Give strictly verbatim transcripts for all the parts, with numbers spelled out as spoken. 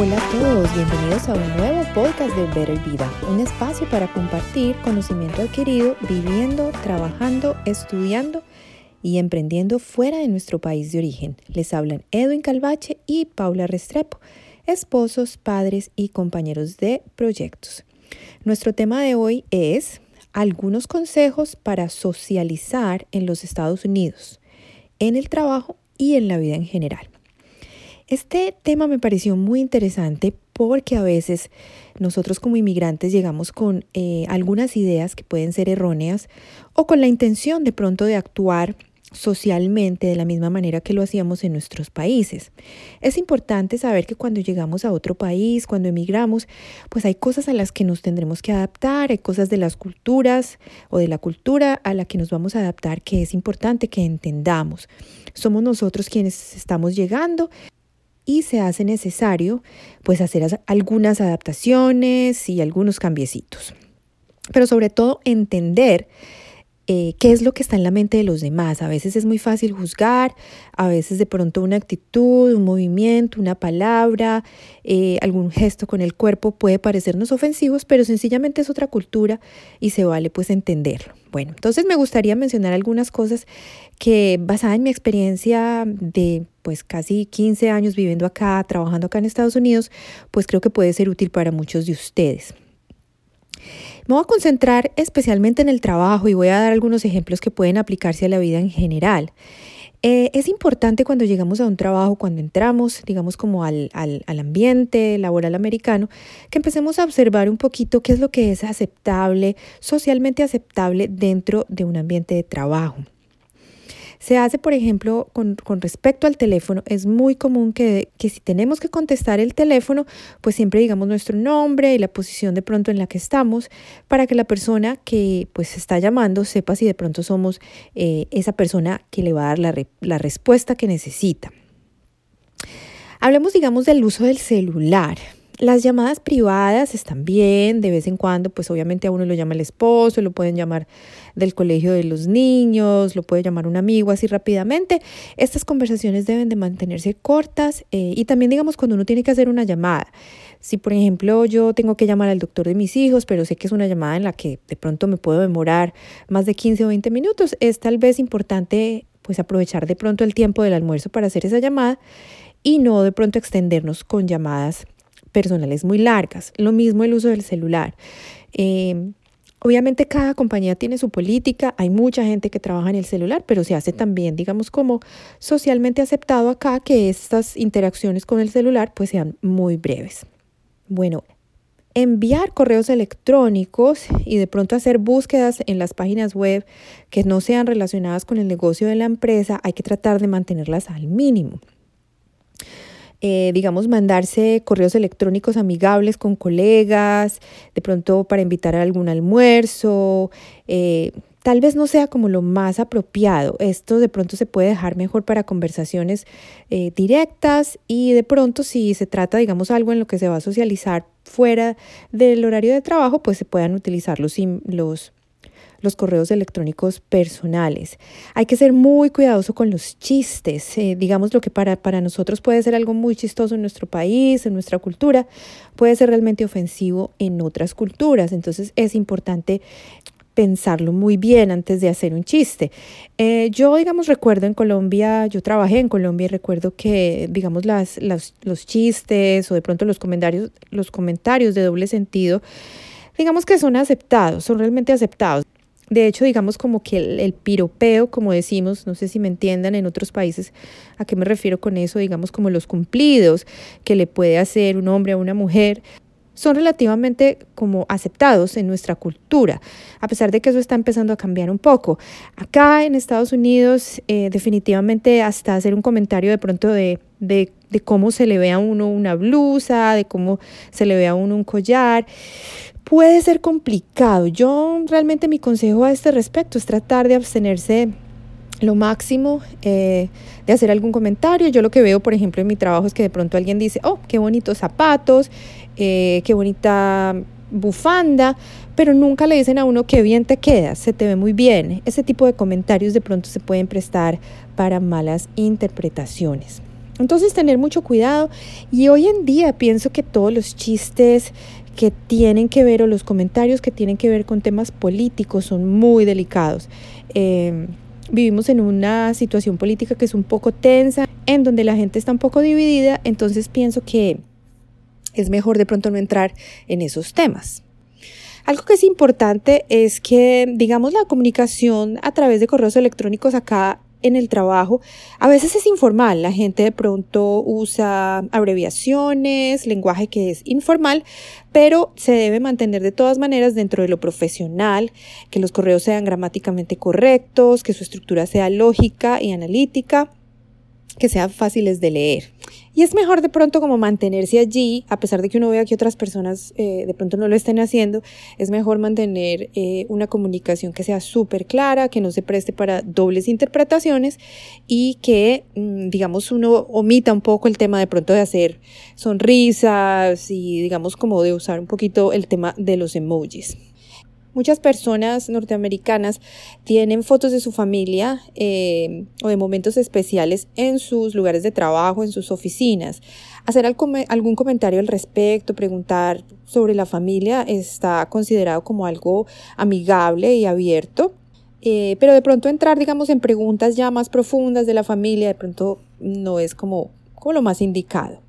Hola a todos, bienvenidos a un nuevo podcast de Better Vida, un espacio para compartir conocimiento adquirido viviendo, trabajando, estudiando y emprendiendo fuera de nuestro país de origen. Les hablan Edwin Calvache y Paula Restrepo, esposos, padres y compañeros de proyectos. Nuestro tema de hoy es algunos consejos para socializar en los Estados Unidos, en el trabajo y en la vida en general. Este tema me pareció muy interesante porque a veces nosotros como inmigrantes llegamos con eh, algunas ideas que pueden ser erróneas o con la intención de pronto de actuar socialmente de la misma manera que lo hacíamos en nuestros países. Es importante saber que cuando llegamos a otro país, cuando emigramos, pues hay cosas a las que nos tendremos que adaptar, hay cosas de las culturas o de la cultura a la que nos vamos a adaptar que es importante que entendamos. Somos nosotros quienes estamos llegando y se hace necesario pues hacer algunas adaptaciones y algunos cambiecitos. Pero sobre todo entender eh, qué es lo que está en la mente de los demás. A veces es muy fácil juzgar, a veces de pronto una actitud, un movimiento, una palabra, eh, algún gesto con el cuerpo puede parecernos ofensivos, pero sencillamente es otra cultura y se vale pues entenderlo. Bueno, entonces me gustaría mencionar algunas cosas que basada en mi experiencia de pues casi quince años viviendo acá, trabajando acá en Estados Unidos, pues creo que puede ser útil para muchos de ustedes. Me voy a concentrar especialmente en el trabajo y voy a dar algunos ejemplos que pueden aplicarse a la vida en general. Eh, es importante cuando llegamos a un trabajo, cuando entramos, digamos como al, al, al ambiente laboral americano, que empecemos a observar un poquito qué es lo que es aceptable, socialmente aceptable dentro de un ambiente de trabajo. Se hace, por ejemplo, con, con respecto al teléfono, es muy común que, que si tenemos que contestar el teléfono, pues siempre digamos nuestro nombre y la posición de pronto en la que estamos para que la persona que pues está llamando sepa si de pronto somos eh, esa persona que le va a dar la, re, la respuesta que necesita. Hablemos, digamos, del uso del celular. Las llamadas privadas están bien, de vez en cuando, pues obviamente a uno lo llama el esposo, lo pueden llamar del colegio de los niños, lo puede llamar un amigo así rápidamente. Estas conversaciones deben de mantenerse cortas eh, y también digamos cuando uno tiene que hacer una llamada. Si por ejemplo yo tengo que llamar al doctor de mis hijos, pero sé que es una llamada en la que de pronto me puedo demorar más de quince o veinte minutos, es tal vez importante pues aprovechar de pronto el tiempo del almuerzo para hacer esa llamada y no de pronto extendernos con llamadas personales muy largas. Lo mismo el uso del celular. Eh, obviamente cada compañía tiene su política, hay mucha gente que trabaja en el celular, pero se hace también, digamos, como socialmente aceptado acá que estas interacciones con el celular pues sean muy breves. Bueno, enviar correos electrónicos y de pronto hacer búsquedas en las páginas web que no sean relacionadas con el negocio de la empresa, hay que tratar de mantenerlas al mínimo. Eh, digamos, mandarse correos electrónicos amigables con colegas, de pronto para invitar a algún almuerzo, eh, tal vez no sea como lo más apropiado. Esto de pronto se puede dejar mejor para conversaciones eh, directas y de pronto si se trata, digamos, algo en lo que se va a socializar fuera del horario de trabajo, pues se puedan utilizar los, los los correos electrónicos personales. Hay que ser muy cuidadoso con los chistes. Eh, digamos, lo que para, para nosotros puede ser algo muy chistoso en nuestro país, en nuestra cultura, puede ser realmente ofensivo en otras culturas. Entonces es importante pensarlo muy bien antes de hacer un chiste. Eh, yo, digamos, recuerdo en Colombia, yo trabajé en Colombia y recuerdo que, digamos, las, las, los chistes o de pronto los comentarios, los comentarios de doble sentido, digamos que son aceptados, son realmente aceptados. De hecho, digamos como que el, el piropeo, como decimos, no sé si me entiendan en otros países, ¿a qué me refiero con eso? Digamos como los cumplidos que le puede hacer un hombre a una mujer, son relativamente como aceptados en nuestra cultura, a pesar de que eso está empezando a cambiar un poco. Acá en Estados Unidos, eh, definitivamente hasta hacer un comentario de pronto de, de, de cómo se le ve a uno una blusa, de cómo se le ve a uno un collar, puede ser complicado. Yo realmente mi consejo a este respecto es tratar de abstenerse lo máximo eh, de hacer algún comentario. Yo lo que veo, por ejemplo, en mi trabajo es que de pronto alguien dice, oh, qué bonitos zapatos, eh, qué bonita bufanda, pero nunca le dicen a uno qué bien te quedas, se te ve muy bien. Ese tipo de comentarios de pronto se pueden prestar para malas interpretaciones. Entonces tener mucho cuidado, y hoy en día pienso que todos los chistes que tienen que ver o los comentarios que tienen que ver con temas políticos son muy delicados. Eh, vivimos en una situación política que es un poco tensa, en donde la gente está un poco dividida, entonces pienso que es mejor de pronto no entrar en esos temas. Algo que es importante es que, digamos, la comunicación a través de correos electrónicos acá en el trabajo a veces es informal. La gente de pronto usa abreviaciones, lenguaje que es informal, pero se debe mantener de todas maneras dentro de lo profesional, que los correos sean gramáticamente correctos, que su estructura sea lógica y analítica, que sean fáciles de leer. Y es mejor de pronto como mantenerse allí, a pesar de que uno vea que otras personas eh, de pronto no lo estén haciendo, es mejor mantener eh, una comunicación que sea súper clara, que no se preste para dobles interpretaciones y que, digamos, uno omita un poco el tema de pronto de hacer sonrisas y, digamos, como de usar un poquito el tema de los emojis. Muchas personas norteamericanas tienen fotos de su familia eh, o de momentos especiales en sus lugares de trabajo, en sus oficinas. Hacer algún comentario al respecto, preguntar sobre la familia está considerado como algo amigable y abierto. Eh, pero de pronto entrar, digamos, en preguntas ya más profundas de la familia, de pronto no es como, como lo más indicado.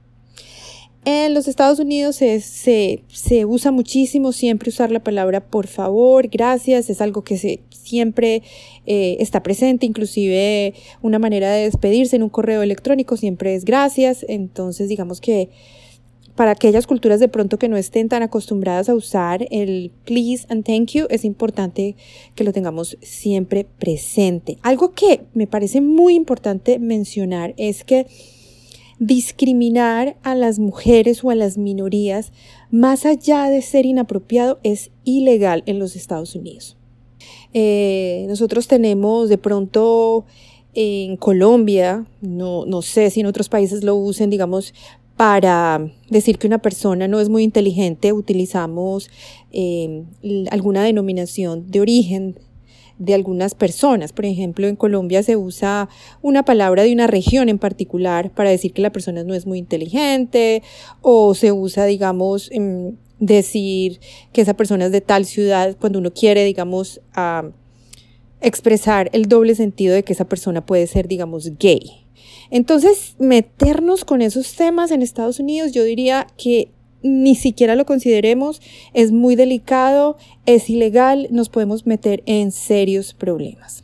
En los Estados Unidos se, se, se usa muchísimo siempre usar la palabra por favor, gracias, es algo que se, siempre eh, está presente, inclusive una manera de despedirse en un correo electrónico siempre es gracias. Entonces digamos que para aquellas culturas de pronto que no estén tan acostumbradas a usar el please and thank you, es importante que lo tengamos siempre presente. Algo que me parece muy importante mencionar es que discriminar a las mujeres o a las minorías, más allá de ser inapropiado, es ilegal en los Estados Unidos. Eh, nosotros tenemos de pronto en Colombia, no, no sé si en otros países lo usen, digamos, para decir que una persona no es muy inteligente, utilizamos eh, alguna denominación de origen de algunas personas. Por ejemplo, en Colombia se usa una palabra de una región en particular para decir que la persona no es muy inteligente, o se usa, digamos, decir que esa persona es de tal ciudad cuando uno quiere, digamos, uh, expresar el doble sentido de que esa persona puede ser, digamos, gay. Entonces, meternos con esos temas en Estados Unidos, yo diría que ni siquiera lo consideremos, es muy delicado, es ilegal, nos podemos meter en serios problemas.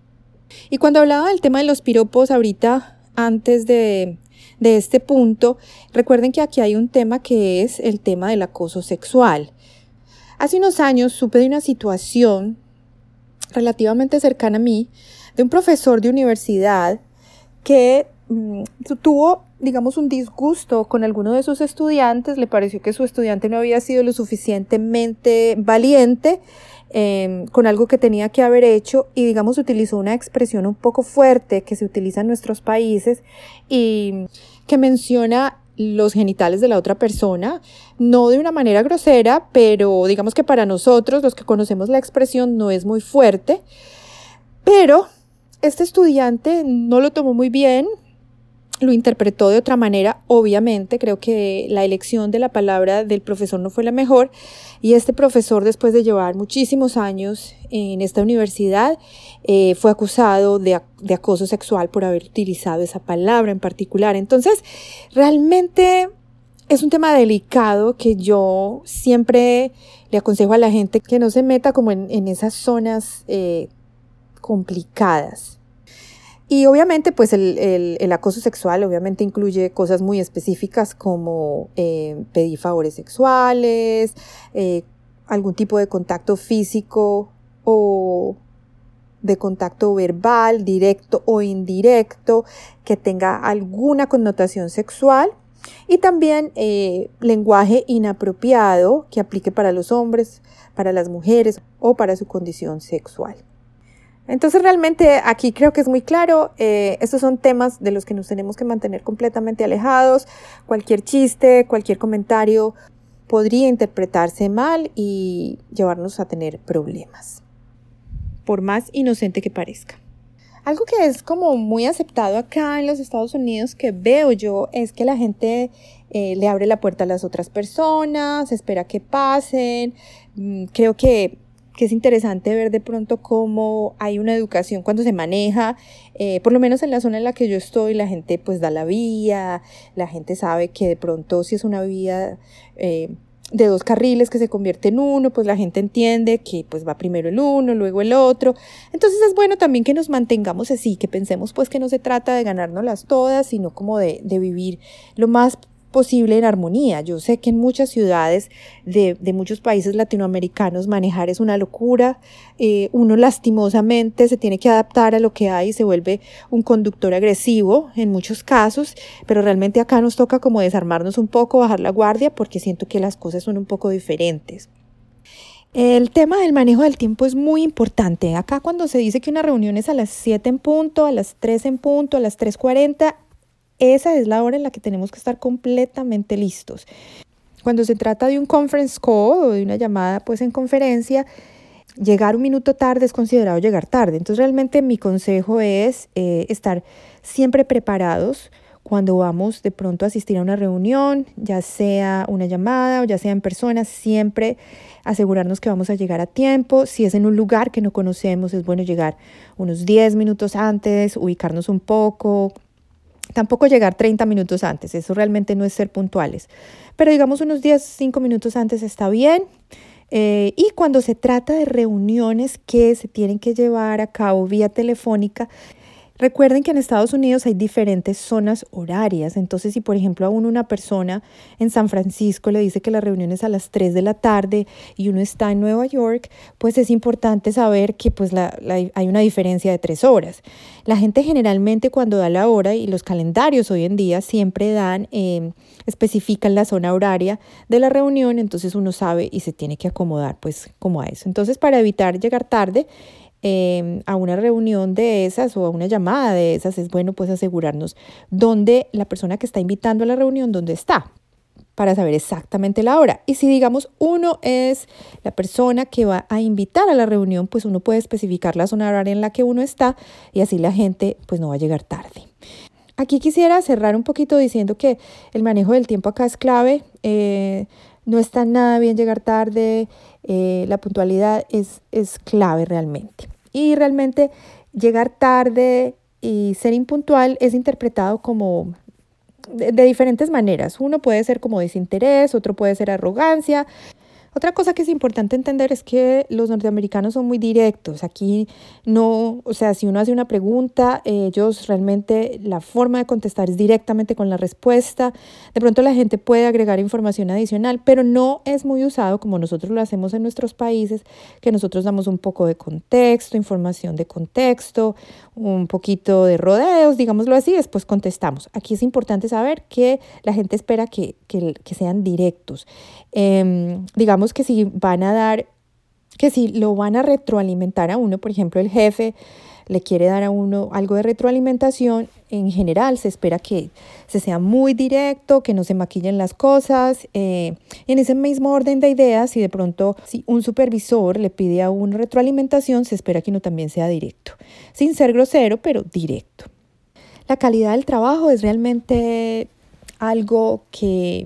Y cuando hablaba del tema de los piropos ahorita, antes de, de este punto, recuerden que aquí hay un tema que es el tema del acoso sexual. Hace unos años supe de una situación relativamente cercana a mí, de un profesor de universidad que mmm, tuvo, digamos, un disgusto con alguno de sus estudiantes. Le pareció que su estudiante no había sido lo suficientemente valiente eh, con algo que tenía que haber hecho, y, digamos, utilizó una expresión un poco fuerte que se utiliza en nuestros países y que menciona los genitales de la otra persona, no de una manera grosera, pero digamos que para nosotros, los que conocemos la expresión, no es muy fuerte. Pero este estudiante no lo tomó muy bien, lo interpretó de otra manera. Obviamente, creo que la elección de la palabra del profesor no fue la mejor, y este profesor, después de llevar muchísimos años en esta universidad, eh, fue acusado de, de acoso sexual por haber utilizado esa palabra en particular. Entonces, realmente es un tema delicado que yo siempre le aconsejo a la gente que no se meta como en, en esas zonas eh, complicadas. Y obviamente pues el, el, el acoso sexual obviamente incluye cosas muy específicas como eh, pedir favores sexuales, eh, algún tipo de contacto físico o de contacto verbal, directo o indirecto, que tenga alguna connotación sexual, y también eh, lenguaje inapropiado que aplique para los hombres, para las mujeres o para su condición sexual. Entonces realmente aquí creo que es muy claro, eh, estos son temas de los que nos tenemos que mantener completamente alejados. Cualquier chiste, cualquier comentario podría interpretarse mal y llevarnos a tener problemas, por más inocente que parezca. Algo que es como muy aceptado acá en los Estados Unidos que veo yo es que la gente eh, le abre la puerta a las otras personas, espera que pasen. Mm, creo que, que es interesante ver de pronto cómo hay una educación cuando se maneja, eh, por lo menos en la zona en la que yo estoy, la gente pues da la vía, la gente sabe que de pronto si es una vía eh, de dos carriles que se convierte en uno, pues la gente entiende que pues va primero el uno, luego el otro. Entonces es bueno también que nos mantengamos así, que pensemos pues que no se trata de ganárnoslas todas, sino como de, de vivir lo más posible en armonía. Yo sé que en muchas ciudades de, de muchos países latinoamericanos manejar es una locura, eh, uno lastimosamente se tiene que adaptar a lo que hay y se vuelve un conductor agresivo en muchos casos, pero realmente acá nos toca como desarmarnos un poco, bajar la guardia, porque siento que las cosas son un poco diferentes. El tema del manejo del tiempo es muy importante. Acá cuando se dice que una reunión es a las siete en punto, a las tres en punto, a las tres cuarenta, esa es la hora en la que tenemos que estar completamente listos. Cuando se trata de un conference call o de una llamada pues en conferencia, llegar un minuto tarde es considerado llegar tarde. Entonces realmente mi consejo es eh, estar siempre preparados cuando vamos de pronto a asistir a una reunión, ya sea una llamada o ya sea en persona, siempre asegurarnos que vamos a llegar a tiempo. Si es en un lugar que no conocemos, es bueno llegar unos diez minutos antes, ubicarnos un poco. Tampoco llegar treinta minutos antes, eso realmente no es ser puntuales. Pero digamos unos diez, cinco minutos antes está bien. Eh, y cuando se trata de reuniones que se tienen que llevar a cabo vía telefónica, recuerden que en Estados Unidos hay diferentes zonas horarias. Entonces, si por ejemplo a uno una persona en San Francisco le dice que la reunión es a las tres de la tarde y uno está en Nueva York, pues es importante saber que pues la, la, hay una diferencia de tres horas. La gente generalmente cuando da la hora, y los calendarios hoy en día siempre dan, eh, especifican la zona horaria de la reunión, entonces uno sabe y se tiene que acomodar pues como a eso. Entonces, para evitar llegar tarde, Eh, a una reunión de esas o a una llamada de esas, es bueno pues asegurarnos dónde la persona que está invitando a la reunión, dónde está, para saber exactamente la hora. Y si digamos uno es la persona que va a invitar a la reunión, pues uno puede especificar la zona horaria en la que uno está y así la gente pues no va a llegar tarde. Aquí quisiera cerrar un poquito diciendo que el manejo del tiempo acá es clave. Eh, no está nada bien llegar tarde, eh, la puntualidad es, es clave realmente. Y realmente llegar tarde y ser impuntual es interpretado como de, de diferentes maneras. Uno puede ser como desinterés, otro puede ser arrogancia. Otra cosa que es importante entender es que los norteamericanos son muy directos. Aquí no, o sea, si uno hace una pregunta, eh, ellos realmente la forma de contestar es directamente con la respuesta. De pronto la gente puede agregar información adicional, pero no es muy usado como nosotros lo hacemos en nuestros países, que nosotros damos un poco de contexto, información de contexto, un poquito de rodeos, digámoslo así, después contestamos. Aquí es importante saber que la gente espera que, que, que sean directos. Eh, digamos que si van a dar, que si lo van a retroalimentar a uno, por ejemplo, el jefe le quiere dar a uno algo de retroalimentación, en general se espera que se sea muy directo, que no se maquillen las cosas. Eh, en ese mismo orden de ideas, si de pronto si un supervisor le pide a uno retroalimentación, se espera que uno también sea directo, sin ser grosero, pero directo. La calidad del trabajo es realmente algo que...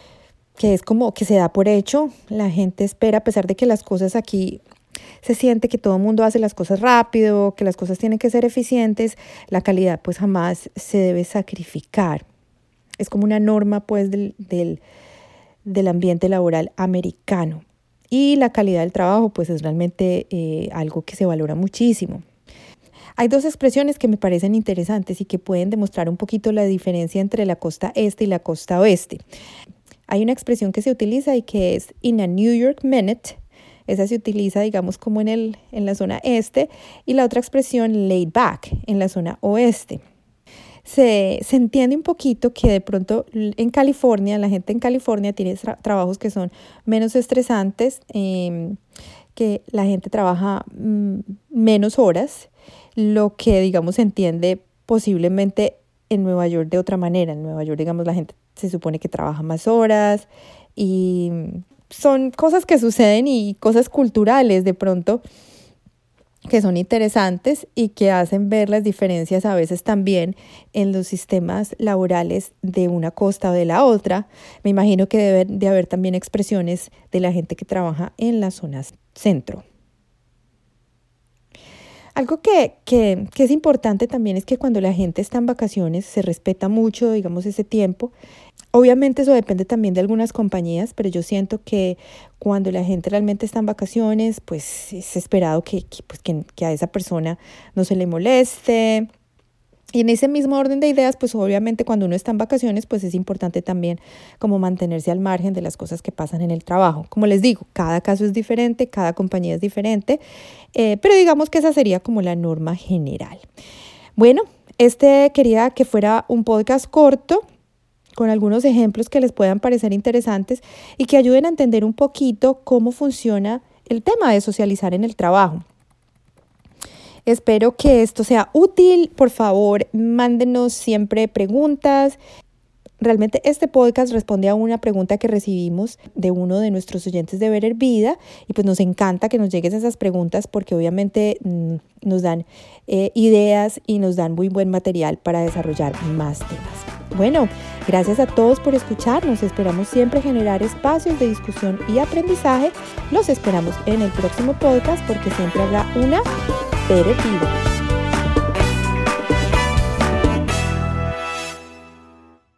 que es como que se da por hecho. La gente espera, a pesar de que las cosas aquí se siente que todo el mundo hace las cosas rápido, que las cosas tienen que ser eficientes, la calidad pues jamás se debe sacrificar. Es como una norma pues del, del, del ambiente laboral americano. Y la calidad del trabajo pues es realmente eh, algo que se valora muchísimo. Hay dos expresiones que me parecen interesantes y que pueden demostrar un poquito la diferencia entre la costa este y la costa oeste. Hay una expresión que se utiliza y que es in a New York minute. Esa se utiliza, digamos, como en, el, en la zona este. Y la otra expresión, laid back, en la zona oeste. Se, se entiende un poquito que de pronto en California, la gente en California tiene tra- trabajos que son menos estresantes, eh, que la gente trabaja mm, menos horas, lo que, digamos, se entiende posiblemente en Nueva York de otra manera. En Nueva York, digamos, la gente se supone que trabaja más horas y son cosas que suceden y cosas culturales de pronto que son interesantes y que hacen ver las diferencias a veces también en los sistemas laborales de una costa o de la otra. Me imagino que debe de haber también expresiones de la gente que trabaja en las zonas centro. Algo que, que, que es importante también es que cuando la gente está en vacaciones se respeta mucho, digamos, ese tiempo. Obviamente eso depende también de algunas compañías, pero yo siento que cuando la gente realmente está en vacaciones, pues es esperado que, que, pues que, que a esa persona no se le moleste. Y en ese mismo orden de ideas, pues obviamente cuando uno está en vacaciones, pues es importante también como mantenerse al margen de las cosas que pasan en el trabajo. Como les digo, cada caso es diferente, cada compañía es diferente, eh, pero digamos que esa sería como la norma general. Bueno, este quería que fuera un podcast corto, con algunos ejemplos que les puedan parecer interesantes y que ayuden a entender un poquito cómo funciona el tema de socializar en el trabajo. Espero que esto sea útil. Por favor, mándenos siempre preguntas. Realmente este podcast responde a una pregunta que recibimos de uno de nuestros oyentes de Better Vida y pues nos encanta que nos lleguen esas preguntas porque obviamente mmm, nos dan eh, ideas y nos dan muy buen material para desarrollar más temas. Bueno, gracias a todos por escucharnos. Esperamos siempre generar espacios de discusión y aprendizaje. Los esperamos en el próximo podcast porque siempre habrá una Better Vida.